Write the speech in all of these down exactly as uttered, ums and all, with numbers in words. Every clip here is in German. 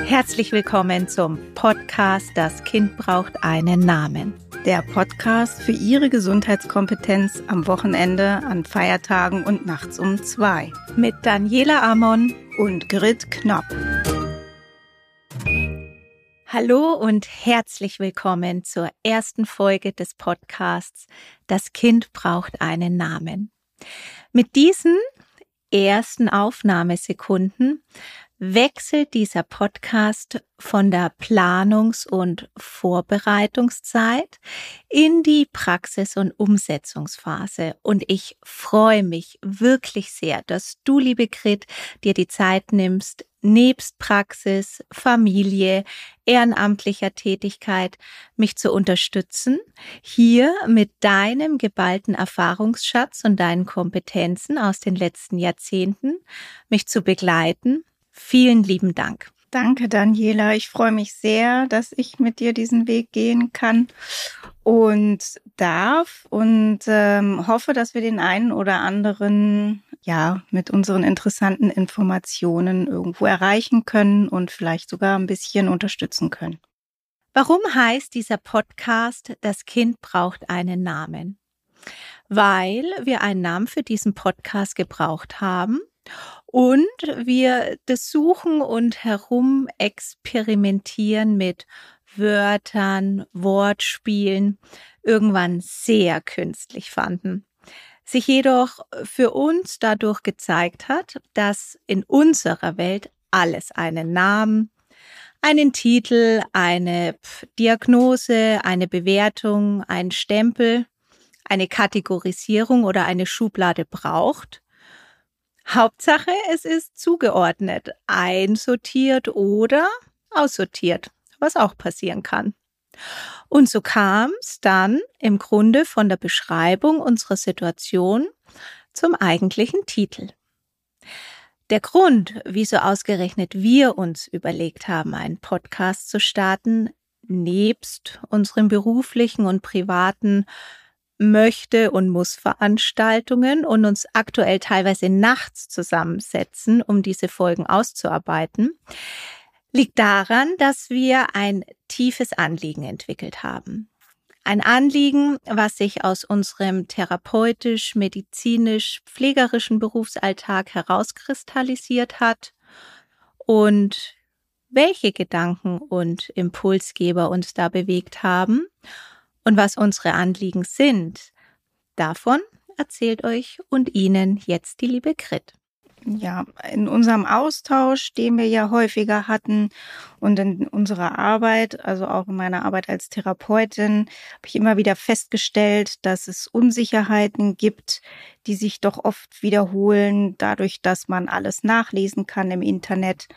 Herzlich willkommen zum Podcast Das Kind braucht einen Namen. Der Podcast für Ihre Gesundheitskompetenz am Wochenende, an Feiertagen und nachts um zwei. Mit Daniela Amon und Grit Knopp. Hallo und herzlich willkommen zur ersten Folge des Podcasts Das Kind braucht einen Namen. Mit diesen ersten Aufnahmesekunden wechselt dieser Podcast von der Planungs- und Vorbereitungszeit in die Praxis- und Umsetzungsphase. Und ich freue mich wirklich sehr, dass du, liebe Grit, dir die Zeit nimmst, nebst Praxis, Familie, ehrenamtlicher Tätigkeit mich zu unterstützen, hier mit deinem geballten Erfahrungsschatz und deinen Kompetenzen aus den letzten Jahrzehnten mich zu begleiten. Vielen lieben Dank. Danke, Daniela. Ich freue mich sehr, dass ich mit dir diesen Weg gehen kann und darf und ähm, hoffe, dass wir den einen oder anderen ja mit unseren interessanten Informationen irgendwo erreichen können und vielleicht sogar ein bisschen unterstützen können. Warum heißt dieser Podcast Das Kind braucht einen Namen? Weil wir einen Namen für diesen Podcast gebraucht haben. Und wir das Suchen und herum experimentieren mit Wörtern, Wortspielen irgendwann sehr künstlich fanden. Sich jedoch für uns dadurch gezeigt hat, dass in unserer Welt alles einen Namen, einen Titel, eine Diagnose, eine Bewertung, einen Stempel, eine Kategorisierung oder eine Schublade braucht. Hauptsache, es ist zugeordnet, einsortiert oder aussortiert, was auch passieren kann. Und so kam es dann im Grunde von der Beschreibung unserer Situation zum eigentlichen Titel. Der Grund, wieso ausgerechnet wir uns überlegt haben, einen Podcast zu starten, nebst unseren beruflichen und privaten möchte und muss Veranstaltungen und uns aktuell teilweise nachts zusammensetzen, um diese Folgen auszuarbeiten, liegt daran, dass wir ein tiefes Anliegen entwickelt haben. Ein Anliegen, was sich aus unserem therapeutisch, medizinisch, pflegerischen Berufsalltag herauskristallisiert hat und welche Gedanken und Impulsgeber uns da bewegt haben. Und was unsere Anliegen sind, davon erzählt euch und Ihnen jetzt die liebe Grit. Ja, in unserem Austausch, den wir ja häufiger hatten und in unserer Arbeit, also auch in meiner Arbeit als Therapeutin, habe ich immer wieder festgestellt, dass es Unsicherheiten gibt, die sich doch oft wiederholen, dadurch, dass man alles nachlesen kann im Internet.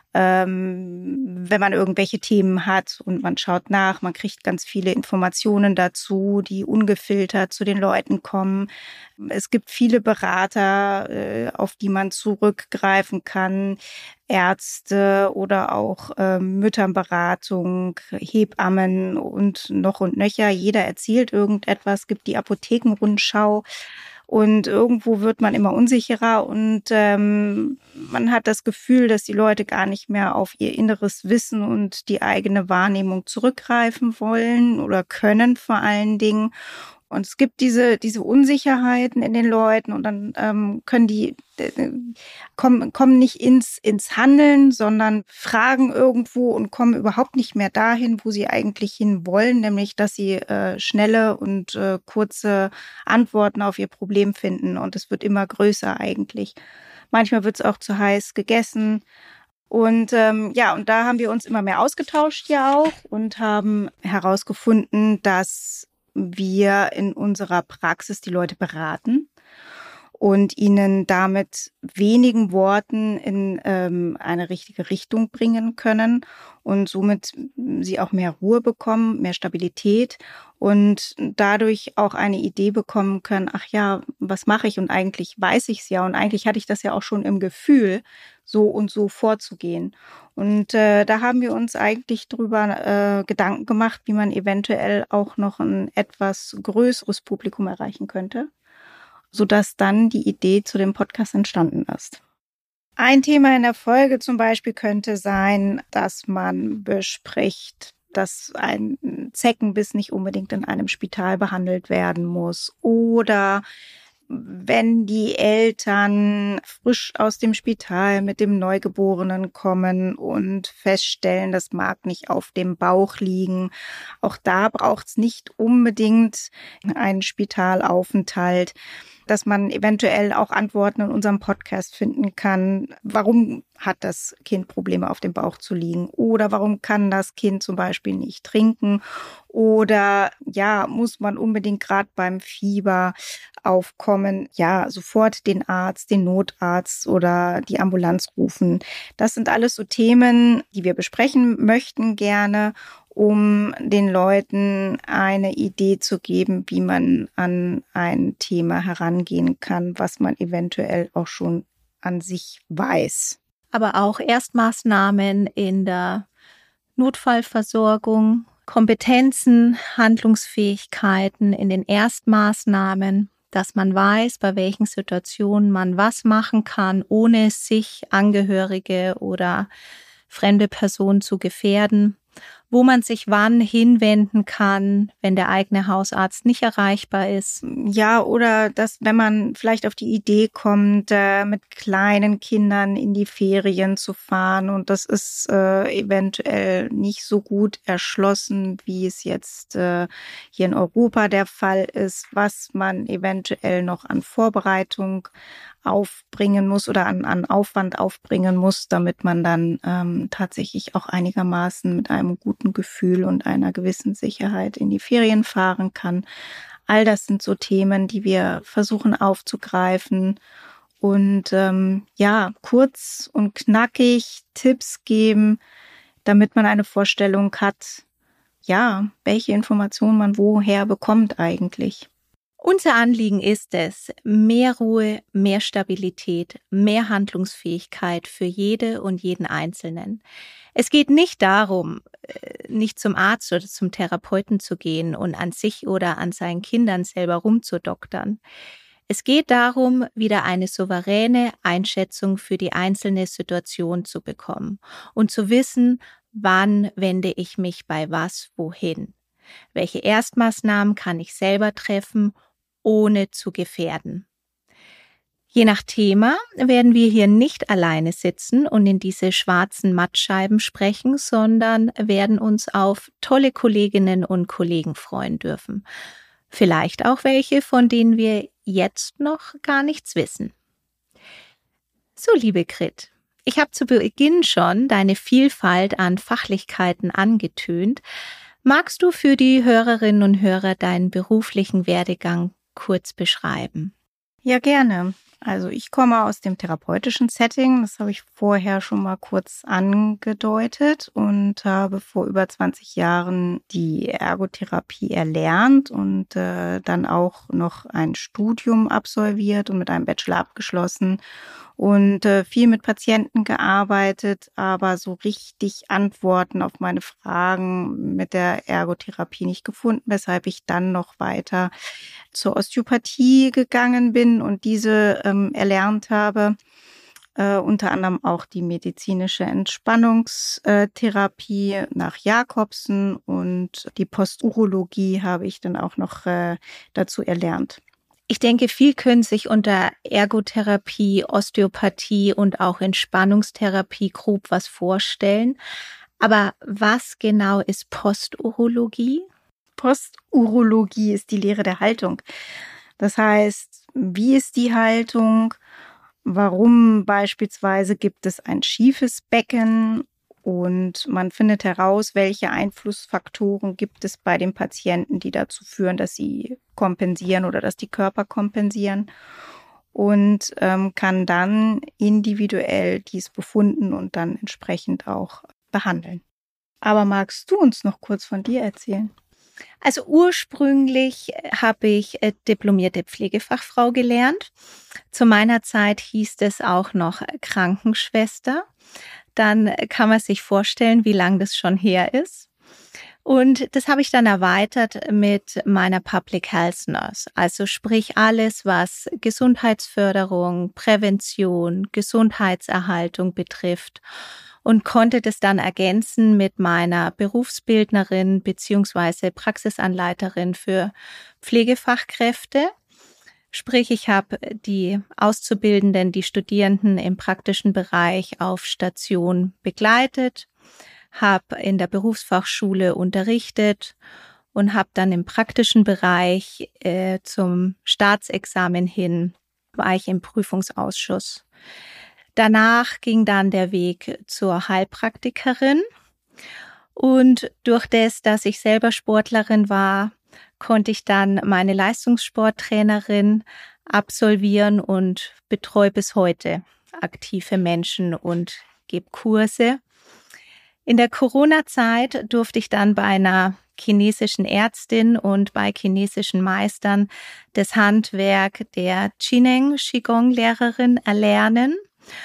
Ähm, wenn man irgendwelche Themen hat und man schaut nach, man kriegt ganz viele Informationen dazu, die ungefiltert zu den Leuten kommen. Es gibt viele Berater, äh, auf die man zurückgreifen kann, Ärzte oder auch äh, Mütterberatung, Hebammen und noch und nöcher. Jeder erzählt irgendetwas, gibt die Apothekenrundschau. Und irgendwo wird man immer unsicherer und ähm, man hat das Gefühl, dass die Leute gar nicht mehr auf ihr inneres Wissen und die eigene Wahrnehmung zurückgreifen wollen oder können vor allen Dingen. Und es gibt diese diese Unsicherheiten in den Leuten und dann ähm, können die äh, kommen kommen nicht ins ins Handeln, sondern fragen irgendwo und kommen überhaupt nicht mehr dahin, wo sie eigentlich hin wollen, nämlich dass sie äh, schnelle und äh, kurze Antworten auf ihr Problem finden. Und es wird immer größer eigentlich. Manchmal wird es auch zu heiß gegessen. Und ähm, ja, und da haben wir uns immer mehr ausgetauscht ja auch und haben herausgefunden, dass wir in unserer Praxis die Leute beraten und ihnen damit wenigen Worten in ähm, eine richtige Richtung bringen können und somit sie auch mehr Ruhe bekommen, mehr Stabilität und dadurch auch eine Idee bekommen können, ach ja, was mache ich? Und eigentlich weiß ich es ja und eigentlich hatte ich das ja auch schon im Gefühl, so und so vorzugehen. Und äh, da haben wir uns eigentlich drüber äh, Gedanken gemacht, wie man eventuell auch noch ein etwas größeres Publikum erreichen könnte, sodass dann die Idee zu dem Podcast entstanden ist. Ein Thema in der Folge zum Beispiel könnte sein, dass man bespricht, dass ein Zeckenbiss nicht unbedingt in einem Spital behandelt werden muss. Oder wenn die Eltern frisch aus dem Spital mit dem Neugeborenen kommen und feststellen, das mag nicht auf dem Bauch liegen. Auch da braucht es nicht unbedingt einen Spitalaufenthalt, dass man eventuell auch Antworten in unserem Podcast finden kann. Warum hat das Kind Probleme auf dem Bauch zu liegen? Oder warum kann das Kind zum Beispiel nicht trinken? Oder ja, muss man unbedingt gerade beim Fieber aufkommen, ja, sofort den Arzt, den Notarzt oder die Ambulanz rufen. Das sind alles so Themen, die wir besprechen möchten gerne, um den Leuten eine Idee zu geben, wie man an ein Thema herangehen kann, was man eventuell auch schon an sich weiß. Aber auch Erstmaßnahmen in der Notfallversorgung, Kompetenzen, Handlungsfähigkeiten in den Erstmaßnahmen, dass man weiß, bei welchen Situationen man was machen kann, ohne sich Angehörige oder fremde Personen zu gefährden, wo man sich wann hinwenden kann, wenn der eigene Hausarzt nicht erreichbar ist. Ja, oder dass, wenn man vielleicht auf die Idee kommt, äh, mit kleinen Kindern in die Ferien zu fahren und das ist äh, eventuell nicht so gut erschlossen, wie es jetzt äh, hier in Europa der Fall ist, was man eventuell noch an Vorbereitung aufbringen muss oder an, an Aufwand aufbringen muss, damit man dann ähm, tatsächlich auch einigermaßen mit einem guten Gefühl und einer gewissen Sicherheit in die Ferien fahren kann. All das sind so Themen, die wir versuchen aufzugreifen und ähm, ja, kurz und knackig Tipps geben, damit man eine Vorstellung hat, ja, welche Informationen man woher bekommt eigentlich. Unser Anliegen ist es, mehr Ruhe, mehr Stabilität, mehr Handlungsfähigkeit für jede und jeden Einzelnen. Es geht nicht darum, nicht zum Arzt oder zum Therapeuten zu gehen und an sich oder an seinen Kindern selber rumzudoktern. Es geht darum, wieder eine souveräne Einschätzung für die einzelne Situation zu bekommen und zu wissen, wann wende ich mich bei was wohin. Welche Erstmaßnahmen kann ich selber treffen, ohne zu gefährden. Je nach Thema werden wir hier nicht alleine sitzen und in diese schwarzen Mattscheiben sprechen, sondern werden uns auf tolle Kolleginnen und Kollegen freuen dürfen. Vielleicht auch welche, von denen wir jetzt noch gar nichts wissen. So, liebe Grit, ich habe zu Beginn schon deine Vielfalt an Fachlichkeiten angetönt. Magst du für die Hörerinnen und Hörer deinen beruflichen Werdegang kurz beschreiben? Ja, gerne. Also ich komme aus dem therapeutischen Setting, das habe ich vorher schon mal kurz angedeutet und habe vor über zwanzig Jahren die Ergotherapie erlernt und äh, dann auch noch ein Studium absolviert und mit einem Bachelor abgeschlossen und äh, viel mit Patienten gearbeitet, aber so richtig Antworten auf meine Fragen mit der Ergotherapie nicht gefunden, weshalb ich dann noch weiter zur Osteopathie gegangen bin und diese ähm, erlernt habe. Äh, unter anderem auch die medizinische Entspannungstherapie nach Jakobsen und die Posturologie habe ich dann auch noch äh, dazu erlernt. Ich denke, viel können sich unter Ergotherapie, Osteopathie und auch Entspannungstherapie grob was vorstellen. Aber was genau ist Posturologie? Posturologie ist die Lehre der Haltung. Das heißt, wie ist die Haltung? Warum beispielsweise gibt es ein schiefes Becken? Und man findet heraus, welche Einflussfaktoren gibt es bei den Patienten, die dazu führen, dass sie kompensieren oder dass die Körper kompensieren. Und ähm, kann dann individuell dies befunden und dann entsprechend auch behandeln. Aber magst du uns noch kurz von dir erzählen? Also ursprünglich habe ich diplomierte Pflegefachfrau gelernt. Zu meiner Zeit hieß es auch noch Krankenschwester. Dann kann man sich vorstellen, wie lang das schon her ist. Und das habe ich dann erweitert mit meiner Public Health Nurse. Also sprich alles, was Gesundheitsförderung, Prävention, Gesundheitserhaltung betrifft. Und konnte das dann ergänzen mit meiner Berufsbildnerin beziehungsweise Praxisanleiterin für Pflegefachkräfte. Sprich, ich habe die Auszubildenden, die Studierenden im praktischen Bereich auf Station begleitet, habe in der Berufsfachschule unterrichtet und habe dann im praktischen Bereich äh, zum Staatsexamen hin, war ich im Prüfungsausschuss. Danach ging dann der Weg zur Heilpraktikerin und durch das, dass ich selber Sportlerin war, konnte ich dann meine Leistungssporttrainerin absolvieren und betreue bis heute aktive Menschen und gebe Kurse. In der Corona-Zeit durfte ich dann bei einer chinesischen Ärztin und bei chinesischen Meistern das Handwerk der Qineng Qigong-Lehrerin erlernen.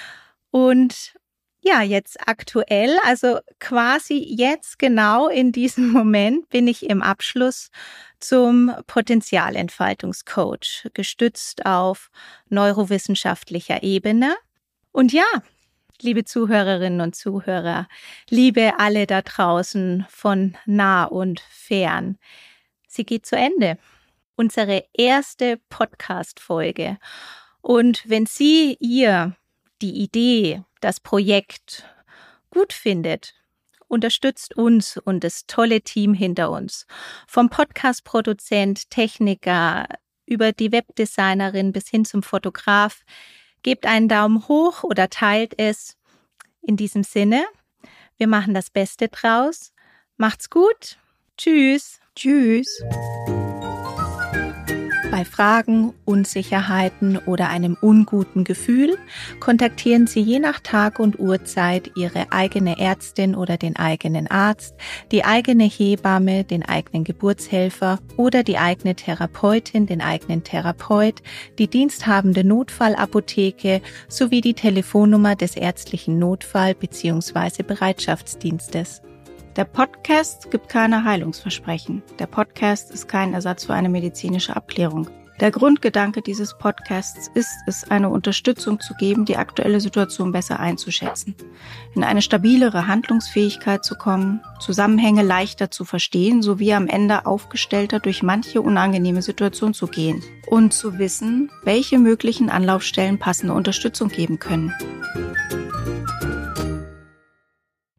Und ja, jetzt aktuell, also quasi jetzt genau in diesem Moment bin ich im Abschluss zum Potenzialentfaltungscoach, gestützt auf neurowissenschaftlicher Ebene. Und ja, liebe Zuhörerinnen und Zuhörer, liebe alle da draußen von nah und fern, sie geht zu Ende. Unsere erste Podcast-Folge. Und wenn Sie, ihr, die Idee, das Projekt gut findet, unterstützt uns und das tolle Team hinter uns. Vom Podcast-Produzent, Techniker, über die Webdesignerin bis hin zum Fotograf. Gebt einen Daumen hoch oder teilt es. In diesem Sinne, wir machen das Beste draus. Macht's gut. Tschüss. Tschüss. Bei Fragen, Unsicherheiten oder einem unguten Gefühl kontaktieren Sie je nach Tag und Uhrzeit Ihre eigene Ärztin oder den eigenen Arzt, die eigene Hebamme, den eigenen Geburtshelfer oder die eigene Therapeutin, den eigenen Therapeut, die diensthabende Notfallapotheke sowie die Telefonnummer des ärztlichen Notfall- bzw. Bereitschaftsdienstes. Der Podcast gibt keine Heilungsversprechen. Der Podcast ist kein Ersatz für eine medizinische Abklärung. Der Grundgedanke dieses Podcasts ist es, eine Unterstützung zu geben, die aktuelle Situation besser einzuschätzen, in eine stabilere Handlungsfähigkeit zu kommen, Zusammenhänge leichter zu verstehen, sowie am Ende aufgestellter durch manche unangenehme Situation zu gehen und zu wissen, welche möglichen Anlaufstellen passende Unterstützung geben können.